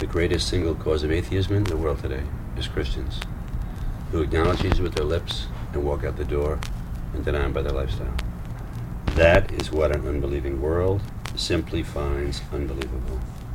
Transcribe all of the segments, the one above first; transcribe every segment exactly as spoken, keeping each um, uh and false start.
The greatest single cause of atheism in the world today is Christians who acknowledge Jesus with their lips and walk out the door and deny him by their lifestyle. That is what an unbelieving world simply finds unbelievable.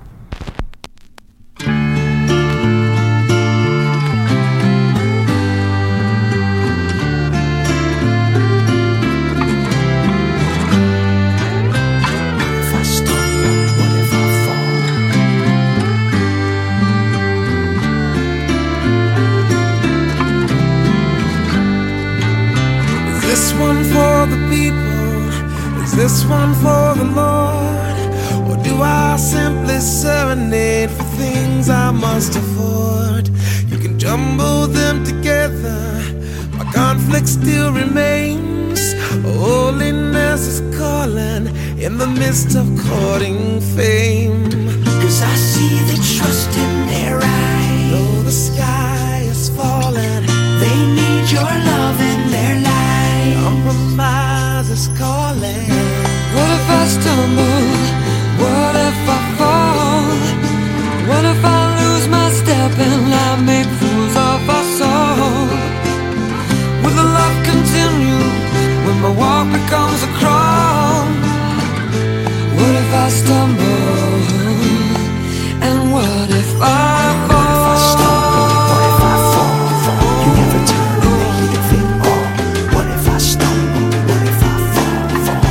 Is this one for the people? Is this one for the Lord? Or do I simply serenade for things I must afford? You can jumble them together, my conflict still remains. Holiness is calling in the midst of courting fame. Cause I see the trust in their eyes. Though the sky is falling, they need your love in their life. Compromise is calling. What if I stumble? What if I fall? What if I lose my step and I make fools of us all? Will the love continue when my walk becomes a crawl? What if I stumble? And what if I fall? What if I stumble? What if I fall? You never turn in the heat of it all. What if I stumble? What if I fall?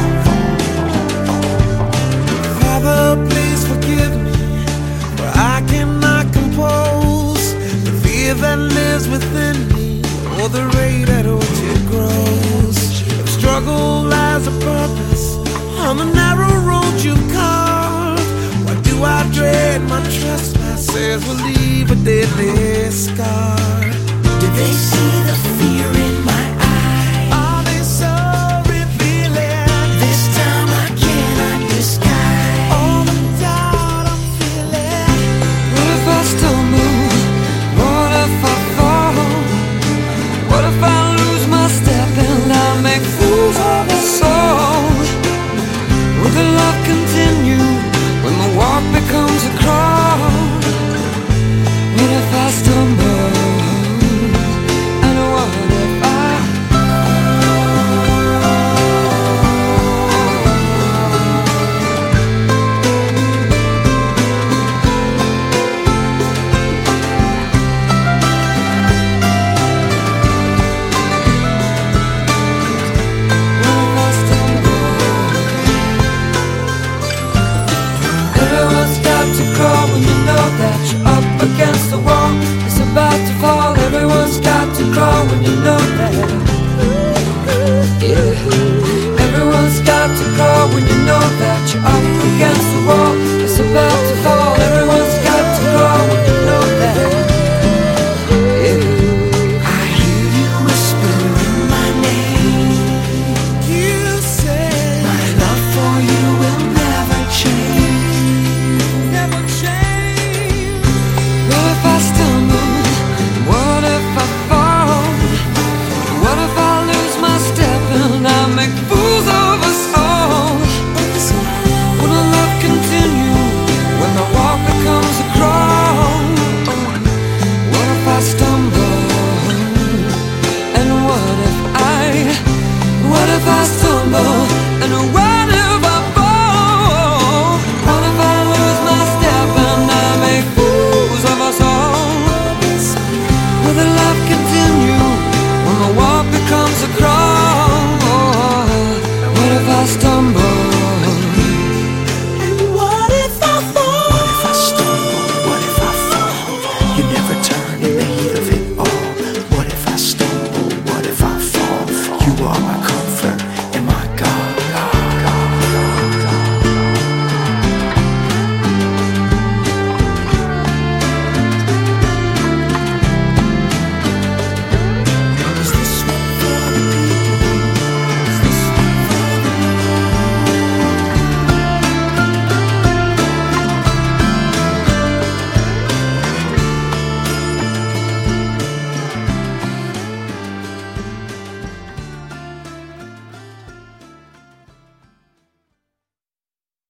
Fall, fall. Father, please forgive me, for I cannot compose the fear that lives within me, or the rate at which it grows. If struggle lies a purpose on the narrow road you carved, why do I dread my trespasses will leave a deadly scar? Did they say